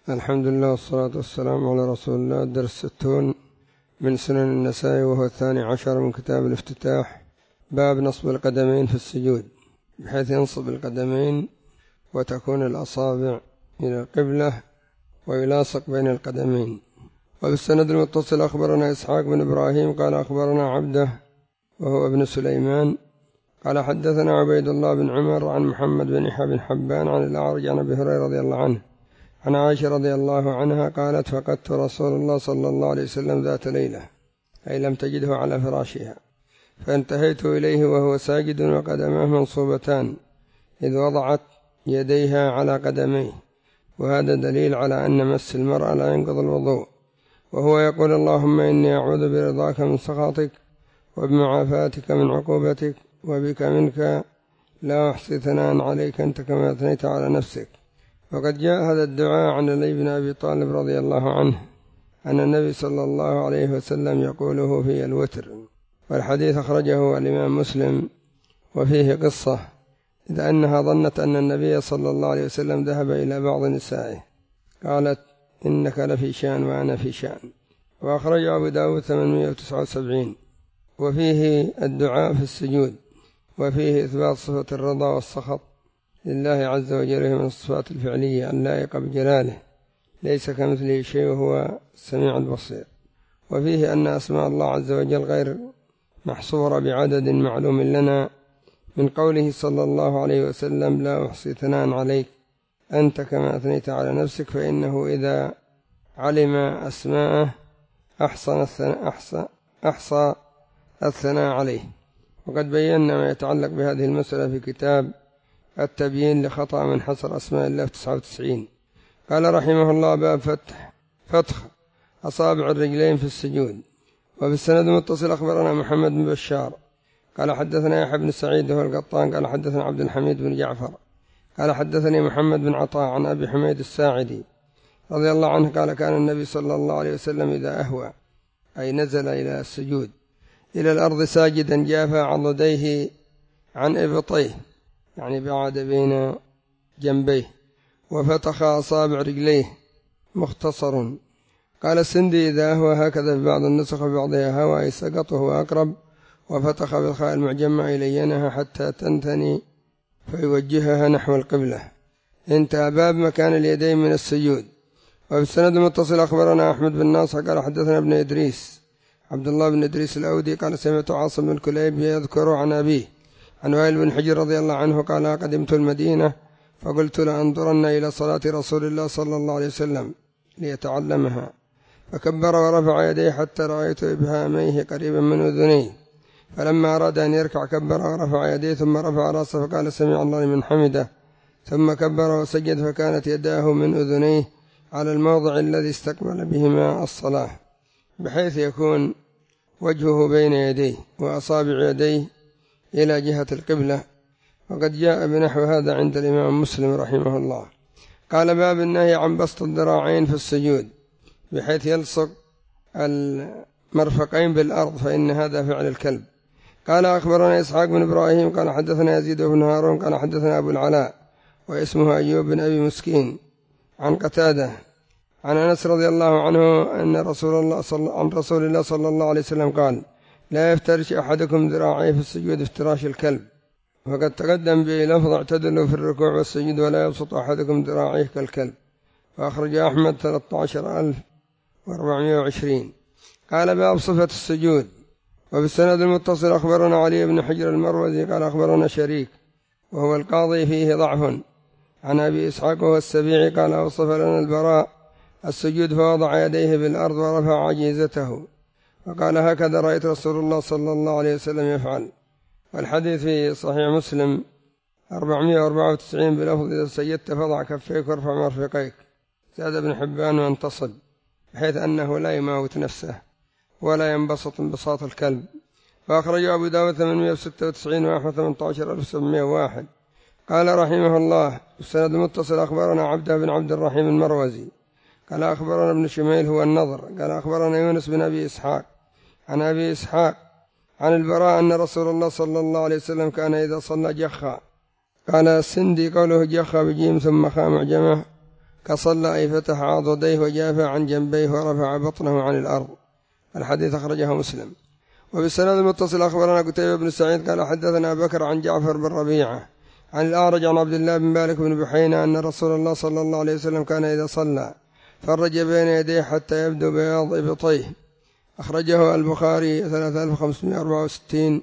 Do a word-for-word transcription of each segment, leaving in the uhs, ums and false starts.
الحمد لله والصلاة والسلام على رسول الله. الدرس ستون من سنن النسائي، وهو الثاني عشر من كتاب الافتتاح. باب نصب القدمين في السجود، بحيث ينصب القدمين وتكون الأصابع إلى القبلة ويلاصق بين القدمين. وبالسند المتصل أخبرنا إسحاق بن إبراهيم قال أخبرنا عبده وهو ابن سليمان قال حدثنا عبيد الله بن عمر عن محمد بن يحيى بن حبان عن الأعرج عن أبي هريرة رضي الله عنه عن عائشة رضي الله عنها قالت: فقدت رسول الله صلى الله عليه وسلم ذات ليلة، أي لم تجده على فراشها، فانتهيت إليه وهو ساجد وقدماه منصوبتان، إذ وضعت يديها على قدميه، وهذا دليل على أن مس المرأة لا ينقض الوضوء، وهو يقول: اللهم إني أعوذ برضاك من سخطك وبمعافاتك من عقوبتك، وبك منك لا أحصي ثناء عليك أنت كما أثنيت على نفسك. وقد جاء هذا الدعاء عن علي بن أبي طالب رضي الله عنه أن النبي صلى الله عليه وسلم يقوله في الوتر، والحديث أخرجه الإمام مسلم، وفيه قصة، إذ أنها ظنت أن النبي صلى الله عليه وسلم ذهب إلى بعض نسائه، قالت: إنك لفي شأن وأنا في شأن. وأخرجه أبو داود ثمانمائة وتسعة وسبعين. وفيه الدعاء في السجود، وفيه إثبات صفة الرضا والسخط لله عز وجل من الصفات الفعلية اللائقة بجلاله، ليس كمثله شيء وهو السميع البصير. وفيه أن أسماء الله عز وجل غير محصورة بعدد معلوم لنا، من قوله صلى الله عليه وسلم: لا أحصي ثناء عليك أنت كما أثنيت على نفسك، فإنه إذا علم أسماءه أحصى الثناء, أحصى أحصى الثناء عليه. وقد بينا ما يتعلق بهذه المسألة في كتاب التبيين لخطأ من حصر أسماء الله في تسعة وتسعين. قال رحمه الله: باب فتح فتح أصابع الرجلين في السجود. وبالسند المتصل أخبرنا محمد بن بشار قال حدثنا يحيى بن سعيد وهو القطان قال حدثنا عبد الحميد بن جعفر قال حدثني محمد بن عطاء عن أبي حميد الساعدي رضي الله عنه قال: كان النبي صلى الله عليه وسلم إذا أهوى، أي نزل إلى السجود، إلى الأرض ساجدا، جافى عضديه عن إبطيه، يعني بعد بين جنبيه، وفتح أصابع رجليه مختصر. قال السندي: إذا هو هكذا في بعض النسخ في بعضها هوى، أي سقط وهو أقرب، وفتح بالخاء المعجمة إلينها حتى تنثني فيوجهها نحو القبلة. انتهى. باب مكان اليدين من السجود. وبالسند المتصل أخبرنا أحمد بن ناصر قال حدثنا ابن إدريس عبد الله بن إدريس الأودي قال سمعت عاصم بن كليب يذكر عن أبيه عن وائل بن حجر رضي الله عنه قال: قدمت المدينة فقلت لأنظرن إلى صلاة رسول الله صلى الله عليه وسلم ليتعلمها، فكبر ورفع يديه حتى رأيت إبهاميه قريبا من أذنيه، فلما أراد أن يركع كبر ورفع يديه ثم رفع رأسه فقال: سمع الله لمن حمده، ثم كبر وسجد، فكانت يداه من أذنيه على الموضع الذي استقبل بهما الصلاة، بحيث يكون وجهه بين يديه وأصابع يديه إلى جهة القبلة. وقد جاء بنحو هذا عند الإمام مسلم رحمه الله. قال: باب النهي عن بسط الذراعين في السجود، بحيث يلصق المرفقين بالأرض، فإن هذا فعل الكلب. قال: أخبرنا إسحاق بن إبراهيم قال حدثنا يزيد بن هارون قال حدثنا أبو العلاء واسمه أيوب بن أبي مسكين عن قتادة عن أنس رضي الله عنه أن رسول الله صل... عن رسول الله صلى الله عليه وسلم قال: لا يفترش أحدكم ذراعيه في السجود افتراش الكلب. وقد تقدم به لفظ: اعتدلوا في الركوع والسجود ولا يبسط أحدكم ذراعيه كالكلب. وأخرج أحمد ثلاثة عشر ألف وأربعمائة وعشرين. قال: باب صفة السجود. وبالسند المتصل أخبرنا علي بن حجر المروزي قال أخبرنا شريك وهو القاضي فيه ضعف عن أبي إسحاق وهو السبيعي قال: أوصف لنا البراء السجود فوضع يديه بالأرض ورفع عجيزته، وقال: هكذا رأيت رسول الله صلى الله عليه وسلم يفعل. والحديث في صحيح مسلم أربعمائة وأربعة وتسعين بلفظ: إذا سجدت فضع كفيك وارفع مرفقيك. زاد ابن حبان وانتصب، بحيث أنه لا يماوت نفسه ولا ينبسط انبساط الكلب. فأخرجه أبو داود ثمانمائة وستة وتسعين وأحمد ثمانية عشر ألف وسبعمائة وواحد. قال رحمه الله: السند المتصل أخبرنا عبده بن عبد الرحيم المروزي قال أخبرنا ابن شميل هو النضر قال أخبرنا يونس بن أبي إسحاق عن أبي إسحاق عن البراء أن رسول الله صلى الله عليه وسلم كان إذا صلى جخا. قال السندي قوله جخا بجيم ثم خاء معجمة كصلى أي فتح عضديه وجافى عن جنبيه ورفع بطنه عن الأرض. الحديث أخرجه مسلم. وبالسند المتصل أخبرنا قتيبة بن سعيد قال حدثنا بكر عن جعفر بن ربيعة عن الأعرج عن عبد الله بن مالك بن بحينة أن رسول الله صلى الله عليه وسلم كان إذا صلى فرج بين يديه حتى يبدو بياض إبطيه. أخرجه البخاري ثلاثة آلاف وخمسمائة وأربعة وستين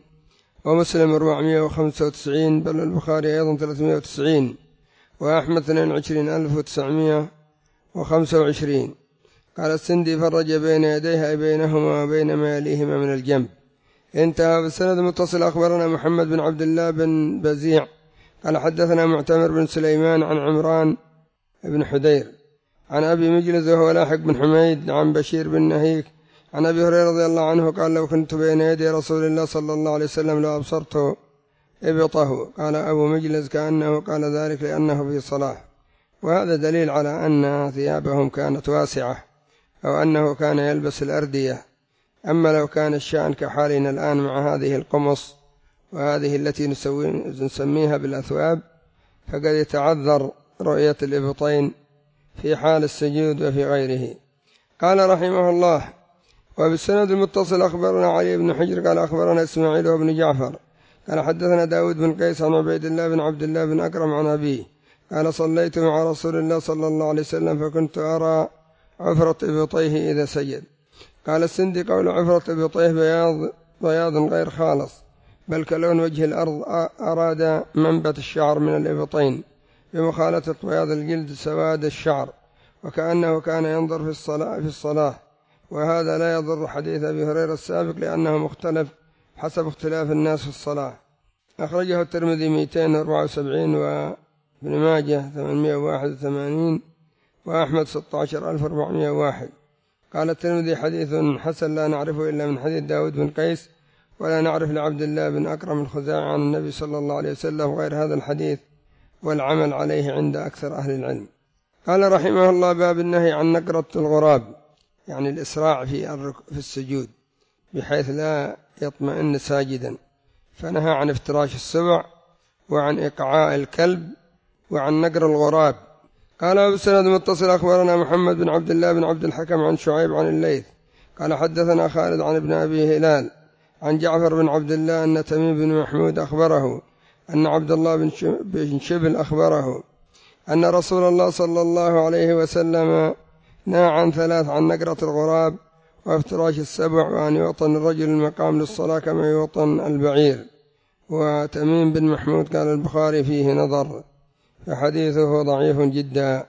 ومسلم أربعمائة وخمسة وتسعين، بل البخاري أيضا ثلاثمائة وتسعين، وأحمد اثنين وعشرين ألف وتسعمائة وخمسة وعشرين. قال السندي فرج بين يديه أي بينهما وبين ما يليهما من الجنب. انتهى. بالسند المتصل أخبرنا محمد بن عبد الله بن بزيع قال حدثنا معتمر بن سليمان عن عمران بن حدير عن أبي مجلس وهو لاحق بن حميد عن بشير بن نهيك عن أبي هريرة رضي الله عنه قال لو كنت بين يدي رسول الله صلى الله عليه وسلم لأبصرت إبطه. قال أبو مجلس كأنه قال ذلك لأنه في صلاة، وهذا دليل على أن ثيابهم كانت واسعة أو أنه كان يلبس الأردية. أما لو كان الشأن كحالنا الآن مع هذه القمص وهذه التي نسميها بالأثواب فقد يتعذر رؤية الإبطين في حال السجود وفي غيره. قال رحمه الله وبالسند المتصل أخبرنا علي بن حجر قال أخبرنا إسماعيل وابن جعفر قال حدثنا داود بن قيس عن عبيد الله بن عبد الله بن أكرم عن أبيه قال صليت مع رسول الله صلى الله عليه وسلم فكنت أرى عفرة إبطيه إذا سجد. قال السندي قول عفرة إبطيه بياض بياض غير خالص بل كلون وجه الأرض، أراد منبت الشعر من الإبطين بمخالطة بياض الجلد سواد الشعر، وكأنه كان ينظر في الصلاة, في الصلاة وهذا لا يضر حديث أبي هريرة السابق لأنه مختلف حسب اختلاف الناس في الصلاة. أخرجه الترمذي مئتين وأربعة وسبعين وابن ماجه ثمانمائة وواحد وثمانين وأحمد ستة عشر ألف وأربعمائة وواحد. قال الترمذي حديث حسن لا نعرفه إلا من حديث داود بن قيس ولا نعرف لعبد الله بن أكرم الخزاعي عن النبي صلى الله عليه وسلم غير هذا الحديث والعمل عليه عند أكثر أهل العلم. قال رحمه الله باب النهي عن نقرة الغراب، يعني الإسراع في السجود بحيث لا يطمئن ساجدا، فنهى عن افتراش السبع وعن إقعاء الكلب وعن نقر الغراب. قال بالسند المتصل أخبرنا محمد بن عبد الله بن عبد الحكم عن شعيب عن الليث قال حدثنا خالد عن ابن أبي هلال عن جعفر بن عبد الله أن تميم بن محمود أخبره أن عبد الله بن شبل أخبره أن رسول الله صلى الله عليه وسلم نهى عن ثلاث: عن نقرة الغراب وافتراش السبع وأن يوطن الرجل المقام للصلاة كما يوطن البعير. وتميم بن محمود قال البخاري فيه نظر فحديثه ضعيف جدا.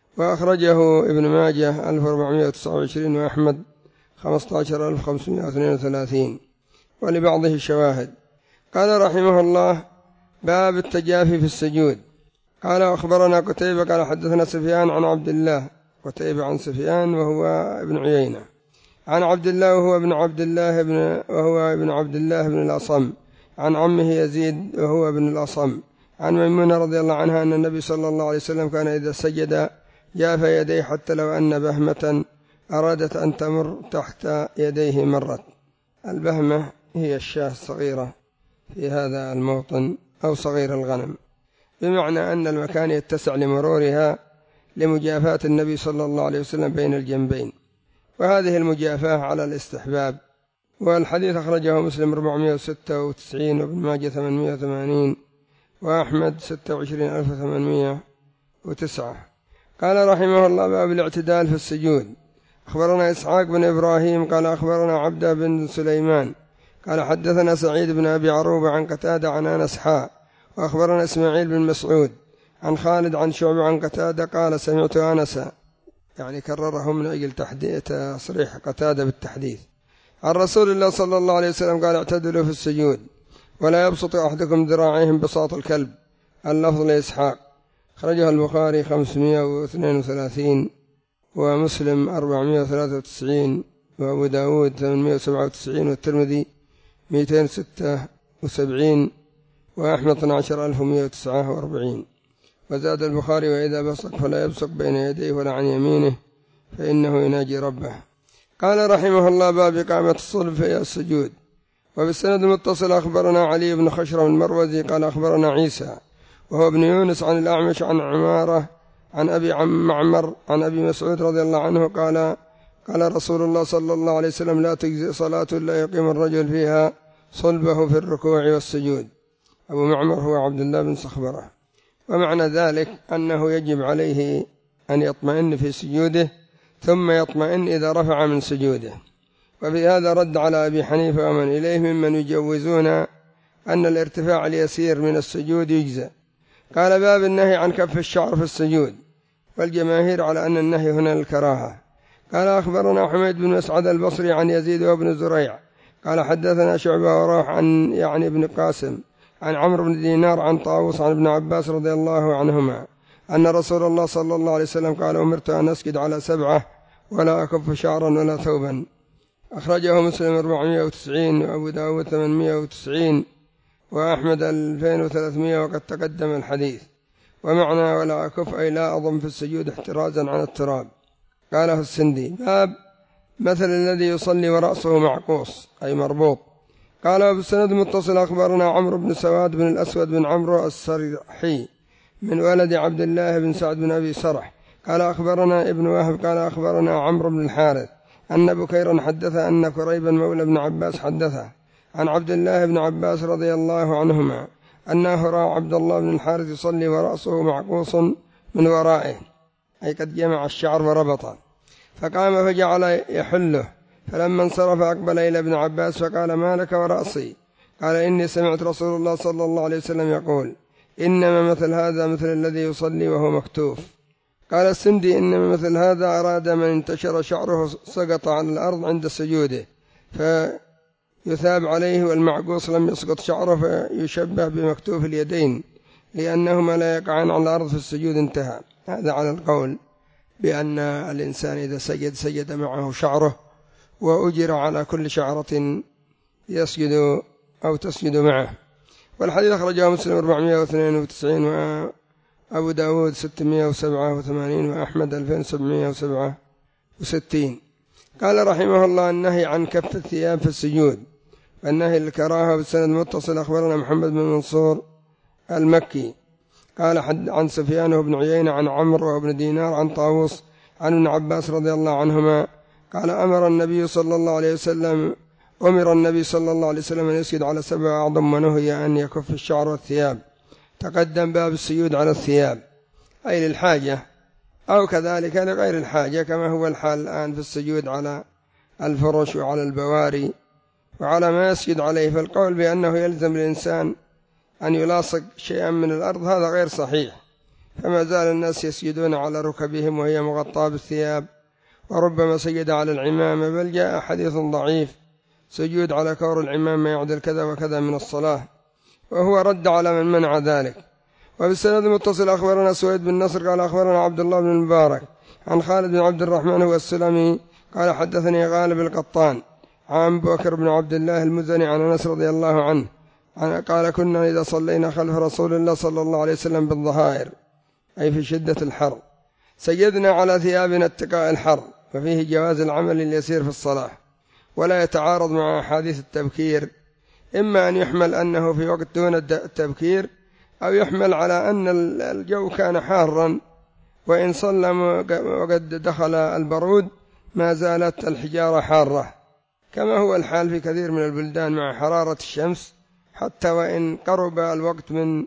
وأخرجه ابن ماجه ألف وأربعمائة وتسعة وعشرين وأحمد خمسة عشر ألف وخمسمائة واثنين وثلاثين ولبعضه شواهد. قال رحمه الله باب التجافي في السجود. قال أخبرنا قتيبة قال حدثنا سفيان عن عبد الله، قتيبة عن سفيان وهو ابن عيينة، عن عبد الله وهو ابن عبد الله ابن وهو ابن عبد الله بن الأصم، عن عمه يزيد وهو ابن الأصم، عن ميمونة رضي الله عنها أن النبي صلى الله عليه وسلم كان إذا سجد جاف يديه حتى لو أن بهمة أرادت أن تمر تحت يديه مرت. البهمة هي الشاة الصغيرة في هذا الموطن أو صغير الغنم، بمعنى أن المكان يتسع لمرورها لمجافاة النبي صلى الله عليه وسلم بين الجنبين، وهذه المجافاة على الاستحباب. والحديث أخرجه مسلم أربعمائة وستة وتسعين وابن ماجه ثمانمائة وثمانين وأحمد ستة وعشرين ألف وثمانمائة وتسعة. قال رحمه الله باب الاعتدال في السجود. أخبرنا إسحاق بن إبراهيم قال أخبرنا عبد بن سليمان قال حدثنا سعيد بن أبي عروبة عن قتادة عن أنس حاء. وأخبرنا إسماعيل بن مسعود عن خالد عن شعبة عن قتادة قال سمعت أنسا، يعني كرره من أجل تصريح قتادة بالتحديث، عن رسول الله صلى الله عليه وسلم قال اعتدلوا في السجود ولا يبسط أحدكم ذراعيهم بساط الكلب. اللفظ لإسحاق. خرجها البخاري خمسمائة واثنين وثلاثين ومسلم أربعمائة وثلاثة وتسعين وأبو داود ثمانمائة وسبعة وتسعين والترمذي مئتين وستة وسبعين وأحمد اثنا عشر ألف ومائة وتسعة وأربعين. وزاد البخاري وإذا بصق فلا يبصق بين يديه ولا عن يمينه فإنه يناجي ربه. قال رحمه الله باب إقامة الصلب في السجود. وبالسند المتصل أخبرنا علي بن خشرم المروزي قال أخبرنا عيسى وهو ابن يونس عن الأعمش عن عمارة عن أبي معمر عن أبي مسعود رضي الله عنه قال قال رسول الله صلى الله عليه وسلم لا تجزئ صلاة لا يقيم الرجل فيها صلبه في الركوع والسجود. أبو معمر هو عبد الله بن صخبرة. ومعنى ذلك أنه يجب عليه أن يطمئن في سجوده ثم يطمئن إذا رفع من سجوده. وفي هذا رد على أبي حنيفة ومن إليه ممن يجوزون أن الارتفاع اليسير من السجود يجزى. قال باب النهي عن كف الشعر في السجود، والجماهير على أن النهي هنا الكراهة. قال أخبرنا حميد بن مسعد البصري عن يزيد وابن زريع قال حدثنا شعبة وروح عن يعني ابن قاسم عن عمرو بن دينار عن طاووس عن ابن عباس رضي الله عنهما أن رسول الله صلى الله عليه وسلم قال أمرت أن أسجد على سبعة ولا أكف شعرا ولا ثوبا. أخرجه مسلم أربعمائة وتسعين وأبو داود ثمانمائة وتسعين وأحمد ألفين وثلاثمائة وقد تقدم الحديث. ومعنى ولا أكف أي لا أضم في السجود احترازا عن التراب. قاله السندي باب مثل الذي يصلي ورأسه معقوس أي مربوط. قال بالسند متصل أخبرنا عمرو بن سواد بن الأسود بن عمرو السرحي من ولد عبد الله بن سعد بن أبي سرح قال أخبرنا ابن وهب قال أخبرنا عمرو بن الحارث أن بكيرا حدث أن كريبا مولى ابن عباس حدثه عن عبد الله بن عباس رضي الله عنهما أنه رأى عبد الله بن الحارث يصلي ورأسه معقوص من ورائه أي قد جمع الشعر وربطه، فقام فجعل يحله، فلما انصرف أقبل إلى ابن عباس فقال ما لك ورأسي؟ قال إني سمعت رسول الله صلى الله عليه وسلم يقول إنما مثل هذا مثل الذي يصلي وهو مكتوف. قال السندي إنما مثل هذا أراد من انتشر شعره سقط على الأرض عند سجوده فيثاب عليه، والمعقوص لم يسقط شعره فيشبه بمكتوف اليدين لأنهما لا يقعان على الأرض في السجود. انتهى. هذا على القول بأن الإنسان إذا سجد سجد معه شعره وأجر على كل شعرة يسجد أو تسجد معه. والحديث أخرجه مسلم أربعمائة واثنين وتسعين وأبو داود ستمائة وسبعة وثمانين وأحمد ألفين وسبعمائة وسبعة وستين. قال رحمه الله النهي عن كف الثياب في السجود والنهي الكراهة. بالسند متصل أخبرنا محمد بن منصور المكي قال حد عن سفيان بن عيينة عن عمرو بن دينار عن طاووس عن ابن عباس رضي الله عنهما قال أمر النبي صلى الله عليه وسلم أمر النبي صلى الله عليه وسلم أن يسجد على سبع أعظم ونهي أن يكف الشعر والثياب. تقدم باب السجود على الثياب أي للحاجة أو كذلك لغير الحاجة كما هو الحال الآن في السجود على الفرش وعلى البواري وعلى ما يسجد عليه. فالقول بأنه يلزم الإنسان أن يلاصق شيئا من الأرض هذا غير صحيح، فما زال الناس يسجدون على ركبهم وهي مغطاة بالثياب، وربما سجد على العمامة، بل جاء حديث ضعيف سجود على كور العمامة يعدل كذا وكذا من الصلاة، وهو رد على من منع ذلك. وبالسند المتصل أخبرنا سويد بن نصر قال أخبرنا عبد الله بن المبارك عن خالد بن عبد الرحمن هو السلمي قال حدثني غالب القطان عن بكر بن عبد الله المزني عن أنس رضي الله عنه قال كنا إذا صلينا خلف رسول الله صلى الله عليه وسلم بالظهائر أي في شدة الحر سجدنا على ثيابنا اتقاء الحر، ففيه جواز العمل اليسير في الصلاة ولا يتعارض مع أحاديث التبكير، إما أن يحمل أنه في وقت دون التبكير أو يحمل على أن الجو كان حارا وإن صلى وقد دخل البرود ما زالت الحجارة حارة، كما هو الحال في كثير من البلدان مع حرارة الشمس حتى وإن قرب الوقت من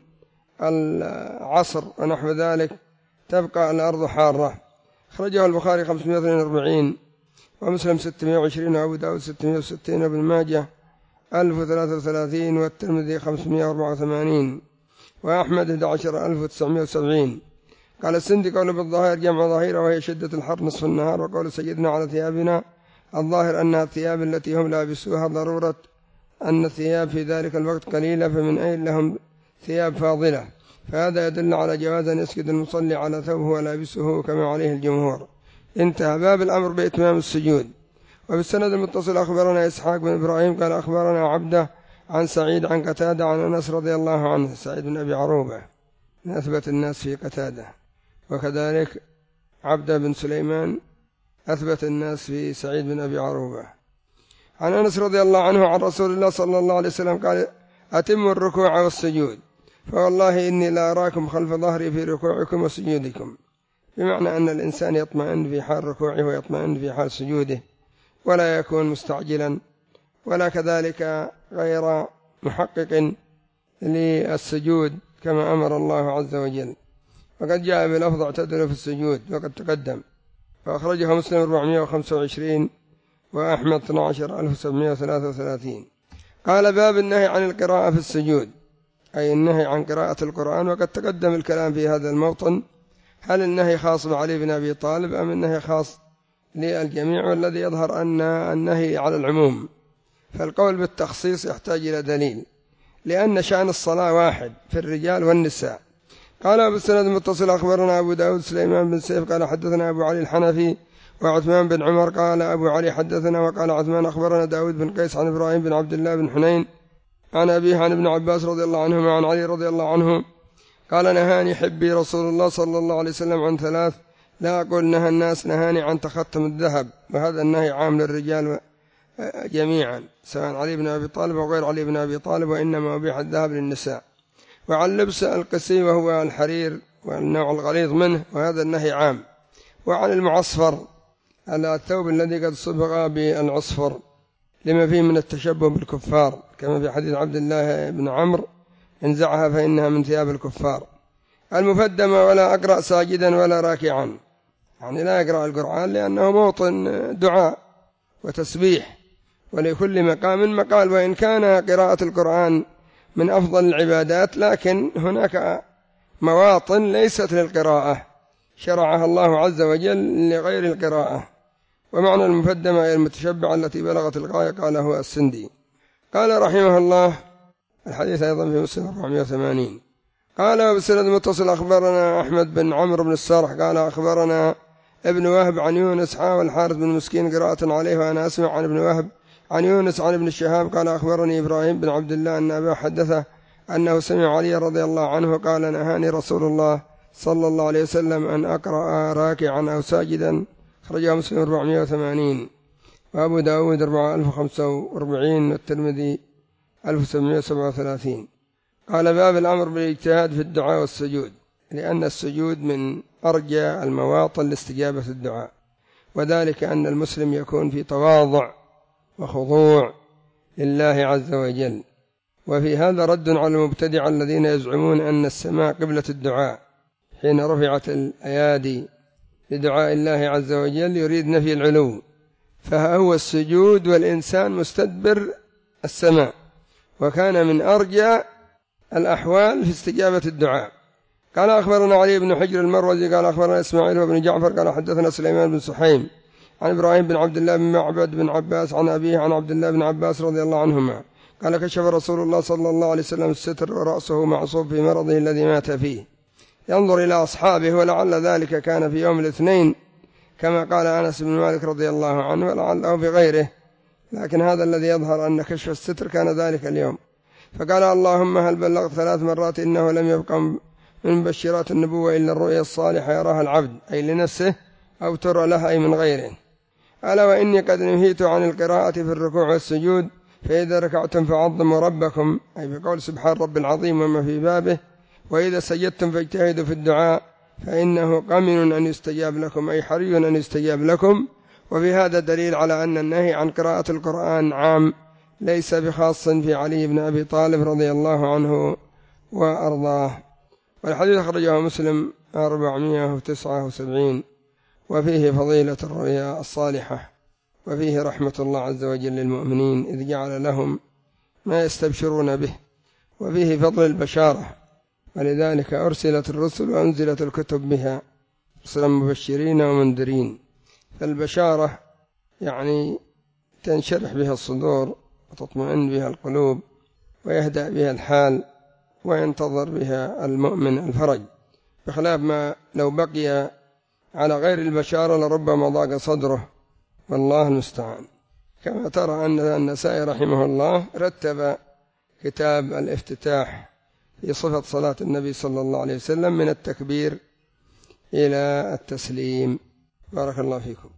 العصر ونحو ذلك تبقى الأرض حارة. خرجه البخاري خمسمائة واثنين وأربعين ومسلم ستمائة وعشرين وأبو داود ستمائة وستين وابن ماجه ألف وثلاثة وثلاثين والترمذي خمسمائة وأربعة وثمانين وأحمد أحد عشر ألف وتسعمائة وسبعين. قال السندي قول بالظاهر جمع ظهيرة وهي شدة الحر نصف النهار، وقول سجدنا على ثيابنا الظاهر أنها الثياب التي هم لابسوها ضرورة أن الثياب في ذلك الوقت قليلة فمن أين لهم ثياب فاضلة، فهذا يدل على جواز أن يسجد المصلي على ثوبه ولابسه كما عليه الجمهور. انتهى. باب الأمر بإتمام السجود. وبالسند المتصل أخبرنا إسحاق بن إبراهيم قال أخبرنا عبده عن سعيد عن قتادة عن أنس رضي الله عنه، سعيد بن أبي عروبة من أثبت الناس في قتادة، وكذلك عبده بن سليمان أثبت الناس في سعيد بن أبي عروبة. عن أنس رضي الله عنه عن رسول الله صلى الله عليه وسلم قال أتموا الركوع والسجود فوالله إني لا أراكم خلف ظهري في ركوعكم وسجودكم. بمعنى أن الإنسان يطمئن في حال ركوعه ويطمئن في حال سجوده، ولا يكون مستعجلا، ولا كذلك غير محقق للسجود كما أمر الله عز وجل. وقد جاء بلفظ اعتدلوا في السجود وقد تقدم، فأخرجه مسلم أربعمائة وخمسة وعشرين وأحمد اثنا عشر ألف وسبعمائة وثلاثة وثلاثين. قال باب النهي عن القراءة في السجود، أي النهي عن قراءة القرآن. وقد تقدم الكلام في هذا الموطن، هل النهي خاص بعلي بن أبي طالب أم النهي خاص للجميع؟ والذي يظهر أن النهي على العموم، فالقول بالتخصيص يحتاج إلى دليل، لأن شأن الصلاة واحد في الرجال والنساء. قال بالسند المتصل أخبرنا أبو داود سليمان بن سيف قال حدثنا أبو علي الحنفي وعثمان بن عمر قال أبو علي حدثنا، وقال عثمان أخبرنا داود بن قيس عن إبراهيم بن عبد الله بن حنين عن أبيه عن ابن عباس رضي الله عنهما عن علي رضي الله عنه قال نهاني حبي رسول الله صلى الله عليه وسلم عن ثلاث، لا أقول نهى الناس، نهاني عن تختم الذهب. وهذا النهي عام للرجال جميعا سواء علي بن أبي طالب أو غير علي بن أبي طالب، وإنما أبيح الذهب للنساء. وعن لبس القسي وهو الحرير والنوع الغليظ منه، وهذا النهي عام. وعن المعصفر على الثوب الذي قد صبغ بالعصفر لما فيه من التشبه بالكفار، كما في حديث عبد الله بن عمرو انزعها فإنها من ثياب الكفار. المفدمة ولا أقرأ ساجدا ولا راكعا، يعني لا يقرأ القرآن لأنه موطن دعاء وتسبيح، ولكل مقام مقال. وإن كان قراءة القرآن من أفضل العبادات، لكن هناك مواطن ليست للقراءة شرعها الله عز وجل لغير القراءة. ومعنى المفدمة هي المتشبعة التي بلغت الغاية، قال هو السندي. قال رحمه الله الحديث أيضا في مسلم أربعمائة وثمانين. قال بسند متصل أخبرنا أحمد بن عمرو بن السارح قال أخبرنا ابن وهب عن يونس حا الحارث بن مسكين قراءة عليه، وأنا أسمع عن ابن وهب عن يونس عن ابن الشهاب قال أخبرني إبراهيم بن عبد الله أن أبا حدثه أنه سمع علي رضي الله عنه قال نهاني رسول الله صلى الله عليه وسلم أن أقرأ راكعا أو ساجدا. خرجه مسلم أربعمائة وثمانين وأبو داود أربعة آلاف وخمسة وأربعين والترمذي ألف وسبعمائة وسبعة وثلاثين. قال باب الأمر بالاجتهاد في الدعاء والسجود، لأن السجود من أرجى المواطن لاستجابة الدعاء، وذلك أن المسلم يكون في تواضع وخضوع لله عز وجل. وفي هذا رد على المبتدع الذين يزعمون أن السماء قبلة الدعاء حين رفعت الأيادي لدعاء الله عز وجل، يريد نفي العلو، فهو السجود والإنسان مستدبر السماء، وكان من أرجى الأحوال في استجابة الدعاء. قال أخبرنا علي بن حجر المروزي قال أخبرنا إسماعيل وابن جعفر قال حدثنا سليمان بن سحيم عن إبراهيم بن عبد الله بن معبد بن عباس عن أبيه عن عبد الله بن عباس رضي الله عنهما قال كشف رسول الله صلى الله عليه وسلم الستر ورأسه معصوب في مرضه الذي مات فيه، ينظر إلى أصحابه، ولعل ذلك كان في يوم الاثنين كما قال أنس بن مالك رضي الله عنه، ولعله في غيره، لكن هذا الذي يظهر أن كشف الستر كان ذلك اليوم. فقال اللهم هل بلغت ثلاث مرات إنه لم يبقى من مبشرات النبوة إلا الرؤيا الصالحة يراها العبد، أي لنفسه أو ترى لها أي من غيره. ألا وإني قد نهيت عن القراءة في الركوع والسجود، فإذا ركعتم فعظموا ربكم، أي بقول سبحان رب العظيم وما في بابه، وإذا سجدتم فاجتهدوا في الدعاء فإنه قمن أن يستجاب لكم، أي حري أن يستجاب لكم. وفي هذا دليل على أن النهي عن قراءة القرآن عام ليس بخاص في علي بن أبي طالب رضي الله عنه وأرضاه. والحديث أخرجه مسلم أربعمائة وتسعة وسبعين. وفيه فضيلة الرؤيا الصالحة، وفيه رحمة الله عز وجل للمؤمنين إذ جعل لهم ما يستبشرون به، وفيه فضل البشارة، ولذلك أرسلت الرسل وأنزلت الكتب بها رسلا مبشرين ومنذرين. فالبشارة يعني تنشرح بها الصدور وتطمئن بها القلوب ويهدأ بها الحال وينتظر بها المؤمن الفرج، بخلاف ما لو بقي على غير البشارة لربما ضاق صدره، والله المستعان. كما ترى أن النسائي رحمه الله رتب كتاب الافتتاح في صفة صلاة النبي صلى الله عليه وسلم من التكبير إلى التسليم. بارك الله فيكم.